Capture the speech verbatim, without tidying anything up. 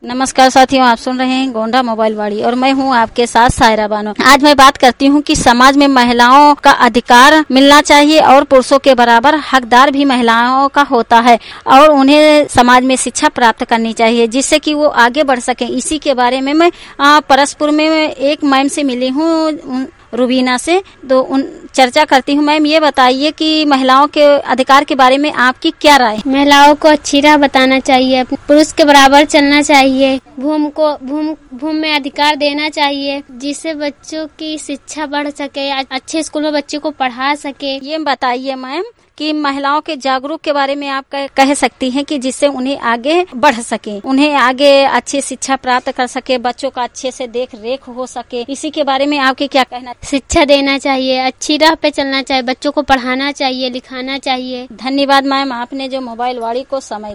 नमस्कार साथियों, आप सुन रहे हैं गोंडा मोबाइल वाड़ी और मैं हूं आपके साथ सायरा बानो। आज मैं बात करती हूं कि समाज में महिलाओं का अधिकार मिलना चाहिए और पुरुषों के बराबर हकदार भी महिलाओं का होता है और उन्हें समाज में शिक्षा प्राप्त करनी चाहिए जिससे कि वो आगे बढ़ सके। इसी के बारे में मैं परसपुर में एक मैम से मिली हूँ, रुबीना से, तो उन चर्चा करती हूँ। मैम, ये बताइए कि महिलाओं के अधिकार के बारे में आपकी क्या राय? महिलाओं को अच्छी राह बताना चाहिए, पुरुष के बराबर चलना चाहिए, भूमि को भूमि भूमि में अधिकार देना चाहिए जिससे बच्चों की शिक्षा बढ़ सके, अच्छे स्कूल में बच्चों को पढ़ा सके। ये बताइए मैम कि महिलाओं के जागरूक के बारे में आप कह सकती हैं कि जिससे उन्हें आगे बढ़ सके, उन्हें आगे अच्छी शिक्षा प्राप्त कर सके, बच्चों का अच्छे से देख रेख हो सके। इसी के बारे में आपके क्या कहना? शिक्षा देना चाहिए, अच्छी राह पे चलना चाहिए, बच्चों को पढ़ाना चाहिए, लिखाना चाहिए। धन्यवाद मैम, आपने जो मोबाइल वाड़ी को समय